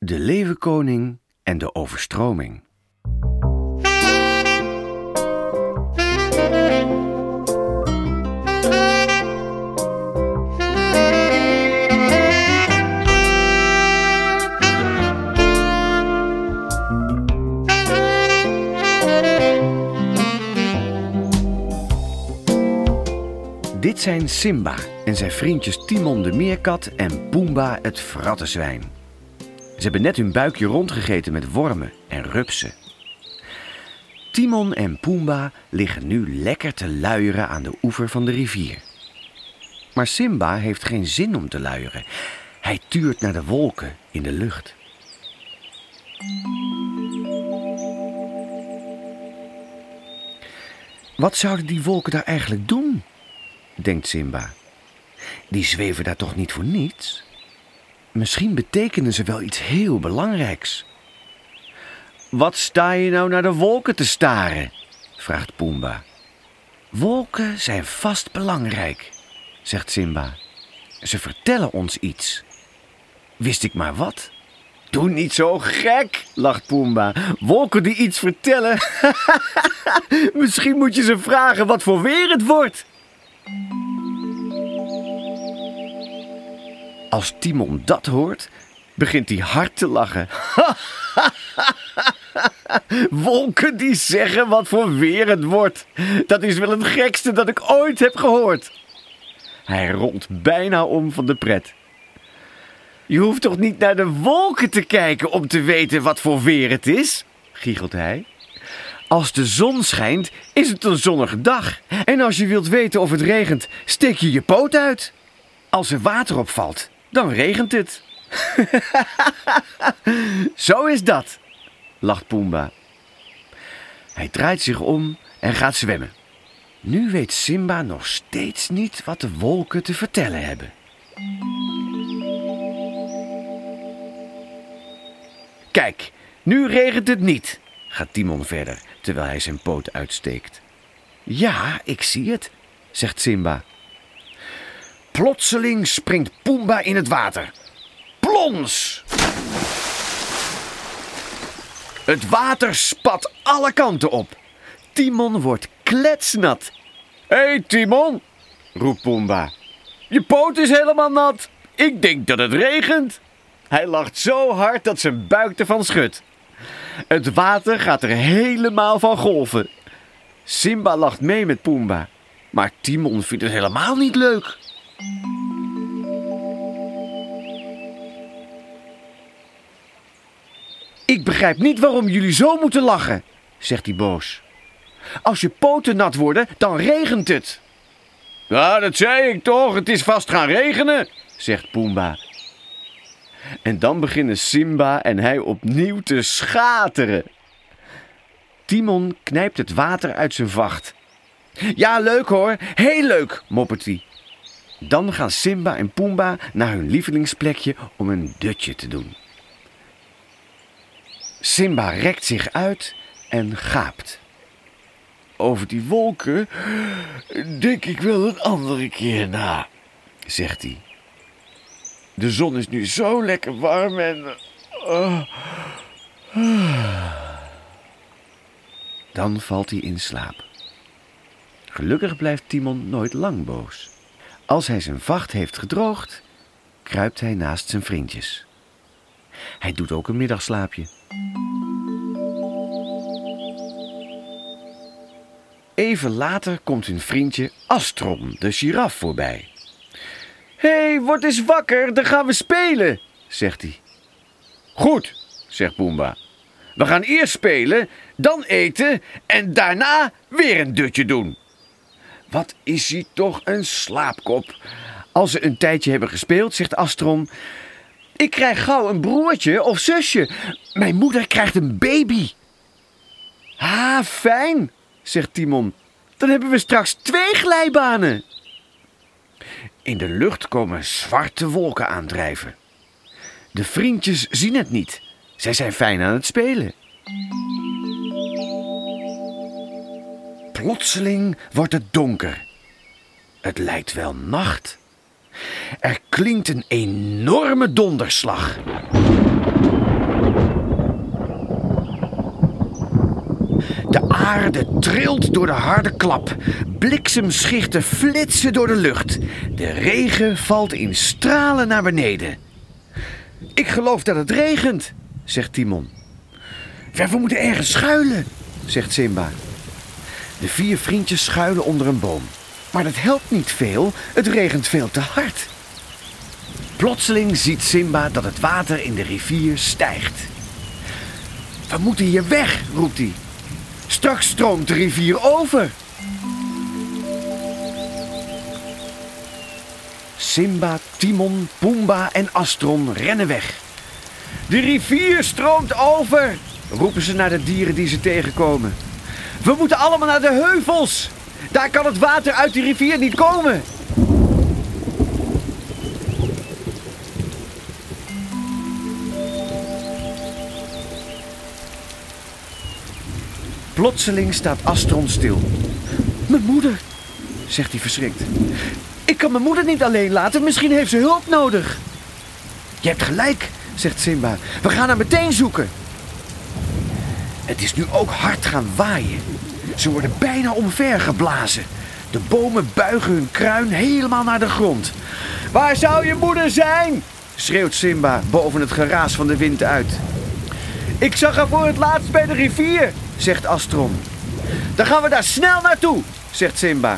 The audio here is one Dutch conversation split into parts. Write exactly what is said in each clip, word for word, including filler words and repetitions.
De leeuwenkoning en de overstroming. Dit zijn Simba en zijn vriendjes Timon de meerkat en Pumbaa het frattenzwijn. Ze hebben net hun buikje rondgegeten met wormen en rupsen. Timon en Pumbaa liggen nu lekker te luieren aan de oever van de rivier. Maar Simba heeft geen zin om te luieren. Hij tuurt naar de wolken in de lucht. Wat zouden die wolken daar eigenlijk doen? Denkt Simba. Die zweven daar toch niet voor niets? Misschien betekenen ze wel iets heel belangrijks. Wat sta je nou naar de wolken te staren? Vraagt Pumbaa. Wolken zijn vast belangrijk, zegt Simba. Ze vertellen ons iets. Wist ik maar wat? Doe niet zo gek, lacht Pumbaa. Wolken die iets vertellen? Misschien moet je ze vragen wat voor weer het wordt. Als Timon dat hoort, begint hij hard te lachen. Wolken die zeggen wat voor weer het wordt. Dat is wel het gekste dat ik ooit heb gehoord. Hij rolt bijna om van de pret. Je hoeft toch niet naar de wolken te kijken om te weten wat voor weer het is, giechelt hij. Als de zon schijnt, is het een zonnige dag. En als je wilt weten of het regent, steek je je poot uit. Als er water opvalt, dan regent het. Zo is dat, lacht Pumbaa. Hij draait zich om en gaat zwemmen. Nu weet Simba nog steeds niet wat de wolken te vertellen hebben. Kijk, nu regent het niet, gaat Timon verder, terwijl hij zijn poot uitsteekt. Ja, ik zie het, zegt Simba. Plotseling springt Pumbaa in het water. Plons! Het water spat alle kanten op. Timon wordt kletsnat. Hé hey, Timon, roept Pumbaa. Je poot is helemaal nat. Ik denk dat het regent. Hij lacht zo hard dat zijn buik ervan schudt. Het water gaat er helemaal van golven. Simba lacht mee met Pumbaa. Maar Timon vindt het helemaal niet leuk. Ik begrijp niet waarom jullie zo moeten lachen, zegt hij boos. Als je poten nat worden, dan regent het. Ja, dat zei ik toch, het is vast gaan regenen, zegt Pumbaa. En dan beginnen Simba en hij opnieuw te schateren. Timon knijpt het water uit zijn vacht. Ja, leuk hoor, heel leuk, moppert hij. Dan gaan Simba en Pumbaa naar hun lievelingsplekje om een dutje te doen. Simba rekt zich uit en gaapt. Over die wolken denk ik wel een andere keer na, zegt hij. De zon is nu zo lekker warm en... Uh, uh. Dan valt hij in slaap. Gelukkig blijft Timon nooit lang boos. Als hij zijn vacht heeft gedroogd, kruipt hij naast zijn vriendjes. Hij doet ook een middagslaapje. Even later komt hun vriendje Astron, de giraf, voorbij. Hé, hey, word eens wakker, dan gaan we spelen, zegt hij. Goed, zegt Pumbaa. We gaan eerst spelen, dan eten en daarna weer een dutje doen. Wat is hij toch een slaapkop. Als ze een tijdje hebben gespeeld, zegt Astron. Ik krijg gauw een broertje of zusje. Mijn moeder krijgt een baby. Ah, fijn, zegt Timon. Dan hebben we straks twee glijbanen. In de lucht komen zwarte wolken aandrijven. De vriendjes zien het niet. Zij zijn fijn aan het spelen. Plotseling wordt het donker. Het lijkt wel nacht. Er klinkt een enorme donderslag. De aarde trilt door de harde klap. Bliksemschichten flitsen door de lucht. De regen valt in stralen naar beneden. Ik geloof dat het regent, zegt Timon. Ja, we moeten ergens schuilen, zegt Simba. De vier vriendjes schuilen onder een boom. Maar dat helpt niet veel, het regent veel te hard. Plotseling ziet Simba dat het water in de rivier stijgt. We moeten hier weg, roept hij. Straks stroomt de rivier over. Simba, Timon, Pumbaa en Astron rennen weg. De rivier stroomt over, roepen ze naar de dieren die ze tegenkomen. We moeten allemaal naar de heuvels. Daar kan het water uit die rivier niet komen. Plotseling staat Astron stil. Mijn moeder, zegt hij verschrikt. Ik kan mijn moeder niet alleen laten, misschien heeft ze hulp nodig. Je hebt gelijk, zegt Simba. We gaan haar meteen zoeken. Het is nu ook hard gaan waaien. Ze worden bijna omvergeblazen. De bomen buigen hun kruin helemaal naar de grond. Waar zou je moeder zijn? Schreeuwt Simba boven het geraas van de wind uit. Ik zag haar voor het laatst bij de rivier, zegt Astron. Dan gaan we daar snel naartoe, zegt Simba.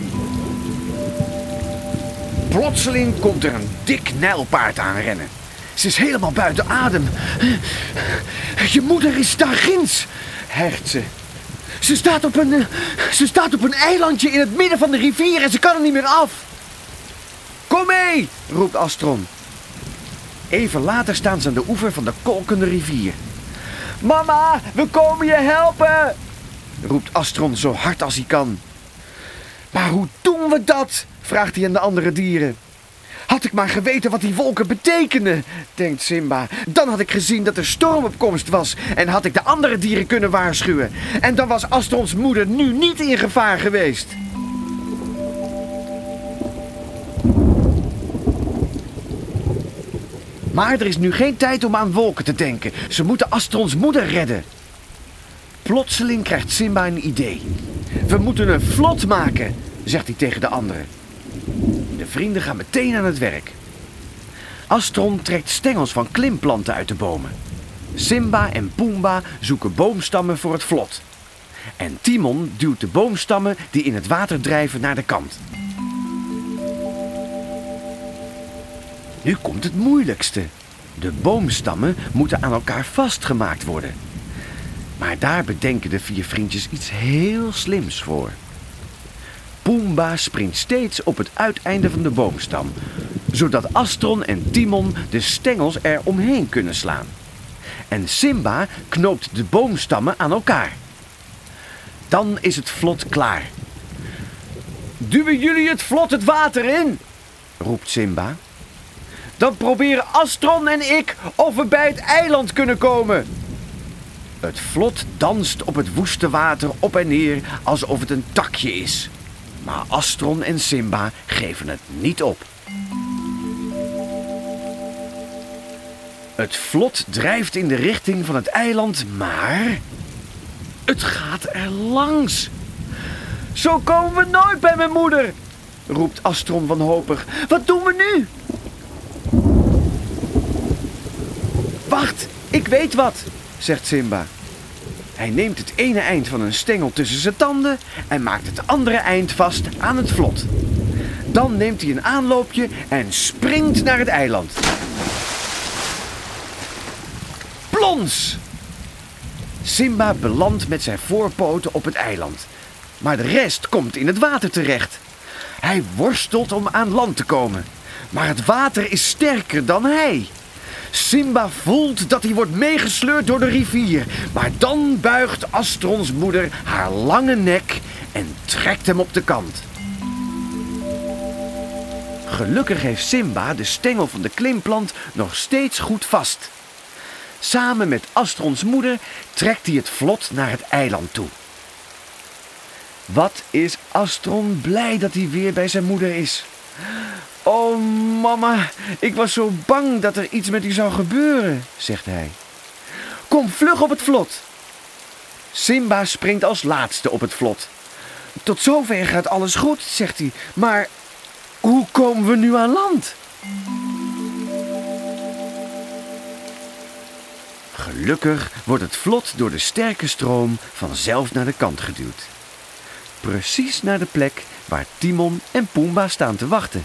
Plotseling komt er een dik nijlpaard aanrennen. Ze is helemaal buiten adem. Je moeder is daar ginds, hijgt ze. Ze staat op een, ze staat op een eilandje in het midden van de rivier en ze kan er niet meer af. Kom mee, roept Astron. Even later staan ze aan de oever van de kolkende rivier. Mama, we komen je helpen, roept Astron zo hard als hij kan. Maar hoe doen we dat? Vraagt hij aan de andere dieren. Had ik maar geweten wat die wolken betekenen, denkt Simba. Dan had ik gezien dat er storm op komst was en had ik de andere dieren kunnen waarschuwen. En dan was Astrons moeder nu niet in gevaar geweest. Maar er is nu geen tijd om aan wolken te denken. Ze moeten Astrons moeder redden. Plotseling krijgt Simba een idee. We moeten een vlot maken, zegt hij tegen de anderen. De vrienden gaan meteen aan het werk. Astron trekt stengels van klimplanten uit de bomen. Simba en Pumbaa zoeken boomstammen voor het vlot. En Timon duwt de boomstammen die in het water drijven naar de kant. Nu komt het moeilijkste. De boomstammen moeten aan elkaar vastgemaakt worden. Maar daar bedenken de vier vriendjes iets heel slims voor. Pumbaa springt steeds op het uiteinde van de boomstam, zodat Astron en Timon de stengels er omheen kunnen slaan. En Simba knoopt de boomstammen aan elkaar. Dan is het vlot klaar. Duwen jullie het vlot het water in? Roept Simba. Dan proberen Astron en ik of we bij het eiland kunnen komen. Het vlot danst op het woeste water op en neer alsof het een takje is. Maar Astron en Simba geven het niet op. Het vlot drijft in de richting van het eiland, maar het gaat er langs. Zo komen we nooit bij mijn moeder, roept Astron wanhopig. Wat doen we nu? Wacht, ik weet wat, zegt Simba. Hij neemt het ene eind van een stengel tussen zijn tanden en maakt het andere eind vast aan het vlot. Dan neemt hij een aanloopje en springt naar het eiland. Plons! Simba belandt met zijn voorpoten op het eiland. Maar de rest komt in het water terecht. Hij worstelt om aan land te komen. Maar het water is sterker dan hij. Simba voelt dat hij wordt meegesleurd door de rivier. Maar dan buigt Astrons moeder haar lange nek en trekt hem op de kant. Gelukkig heeft Simba de stengel van de klimplant nog steeds goed vast. Samen met Astrons moeder trekt hij het vlot naar het eiland toe. Wat is Astron blij dat hij weer bij zijn moeder is. Oh mama, ik was zo bang dat er iets met u zou gebeuren, zegt hij. Kom vlug op het vlot. Simba springt als laatste op het vlot. Tot zover gaat alles goed, zegt hij. Maar hoe komen we nu aan land? Gelukkig wordt het vlot door de sterke stroom vanzelf naar de kant geduwd. Precies naar de plek waar Timon en Pumbaa staan te wachten.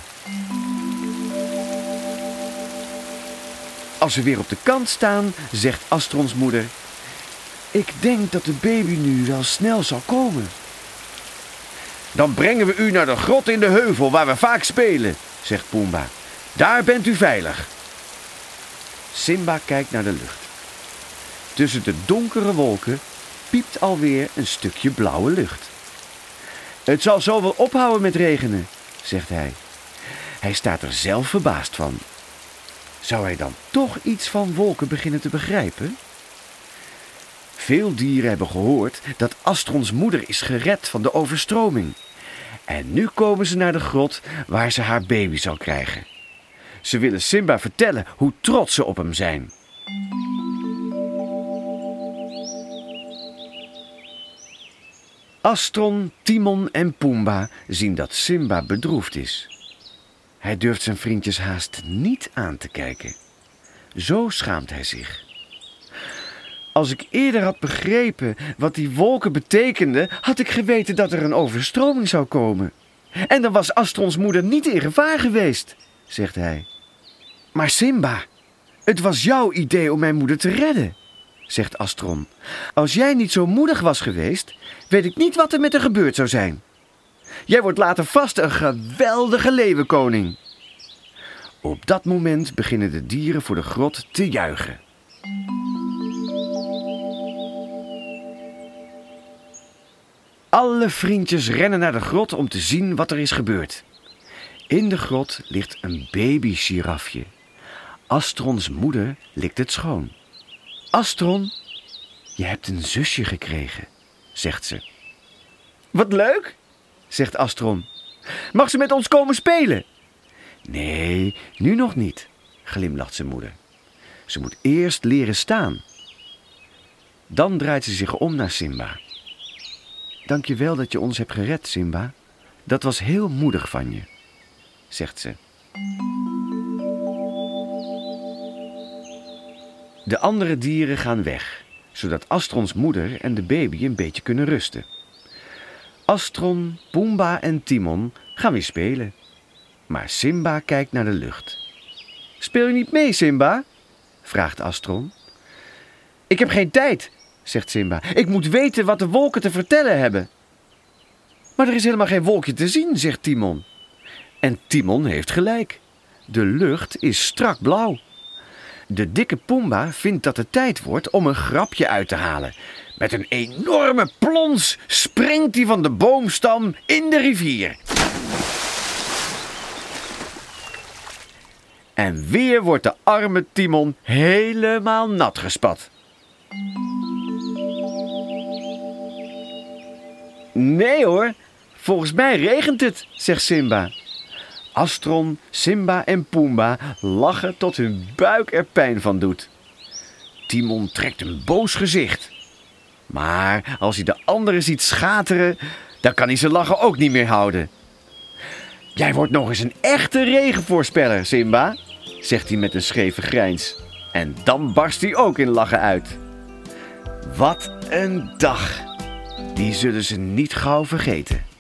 Als ze weer op de kant staan, zegt Astrons moeder: ik denk dat de baby nu wel snel zal komen. Dan brengen we u naar de grot in de heuvel waar we vaak spelen, zegt Pumbaa. Daar bent u veilig. Simba kijkt naar de lucht. Tussen de donkere wolken piept alweer een stukje blauwe lucht. Het zal zo wel ophouden met regenen, zegt hij. Hij staat er zelf verbaasd van. Zou hij dan toch iets van wolken beginnen te begrijpen? Veel dieren hebben gehoord dat Astrons moeder is gered van de overstroming. En nu komen ze naar de grot waar ze haar baby zal krijgen. Ze willen Simba vertellen hoe trots ze op hem zijn. Astron, Timon en Pumbaa zien dat Simba bedroefd is. Hij durft zijn vriendjes haast niet aan te kijken. Zo schaamt hij zich. Als ik eerder had begrepen wat die wolken betekenden, had ik geweten dat er een overstroming zou komen. En dan was Astrons moeder niet in gevaar geweest, zegt hij. Maar Simba, het was jouw idee om mijn moeder te redden, zegt Astron. Als jij niet zo moedig was geweest, weet ik niet wat er met haar gebeurd zou zijn. Jij wordt later vast een geweldige leeuwenkoning. Op dat moment beginnen de dieren voor de grot te juichen. Alle vriendjes rennen naar de grot om te zien wat er is gebeurd. In de grot ligt een baby-girafje. Astrons moeder likt het schoon. Astron, je hebt een zusje gekregen, zegt ze. Wat leuk, zegt Astron. Mag ze met ons komen spelen? Nee, nu nog niet, glimlacht zijn moeder. Ze moet eerst leren staan. Dan draait ze zich om naar Simba. Dank je wel dat je ons hebt gered, Simba. Dat was heel moedig van je, zegt ze. De andere dieren gaan weg, zodat Astrons moeder en de baby een beetje kunnen rusten. Astron, Pumbaa en Timon gaan weer spelen. Maar Simba kijkt naar de lucht. Speel je niet mee, Simba? Vraagt Astron. Ik heb geen tijd, zegt Simba. Ik moet weten wat de wolken te vertellen hebben. Maar er is helemaal geen wolkje te zien, zegt Timon. En Timon heeft gelijk. De lucht is strak blauw. De dikke Pumbaa vindt dat het tijd wordt om een grapje uit te halen. Met een enorme plons springt hij van de boomstam in de rivier. En weer wordt de arme Timon helemaal nat gespat. Nee hoor, volgens mij regent het, zegt Simba. Astron, Simba en Pumbaa lachen tot hun buik er pijn van doet. Timon trekt een boos gezicht. Maar als hij de anderen ziet schateren, dan kan hij zijn lachen ook niet meer houden. Jij wordt nog eens een echte regenvoorspeller, Simba, zegt hij met een scheve grijns. En dan barst hij ook in lachen uit. Wat een dag! Die zullen ze niet gauw vergeten.